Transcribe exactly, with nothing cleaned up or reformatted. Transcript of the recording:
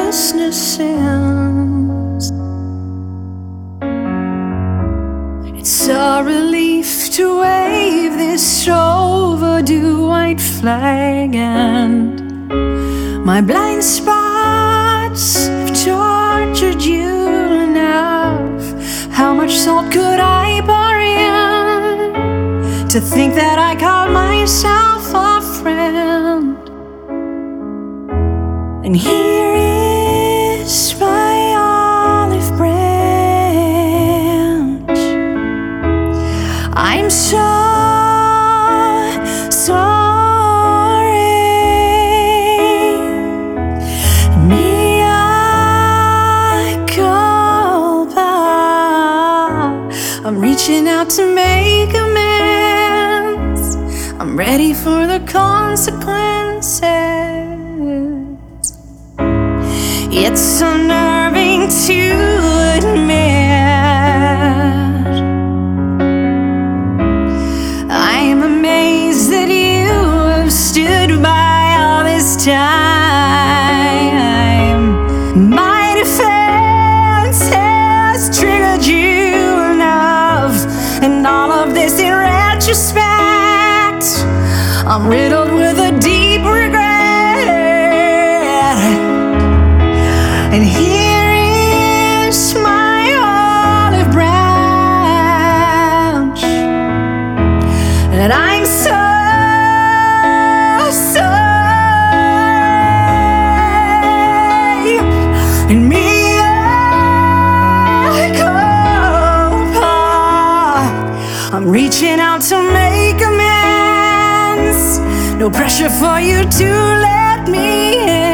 restlessness ends. It's a relief to wave this overdue white flag, and my blind spots have tortured you enough. How much salt could I pour in to think that I called myself a friend? And here is my olive branch. I'm so sorry. Mea culpa. I'm reaching out to make amends. I'm ready for the consequences. It's unnerving to admit. I'm amazed that you have stood by all this time. My defense has triggered you enough, and all of this in retrospect, I'm riddled with a deep regret. And here is my olive branch, and I'm so sorry. And mea culpa. I'm reaching out to make amends. No pressure for you to let me in.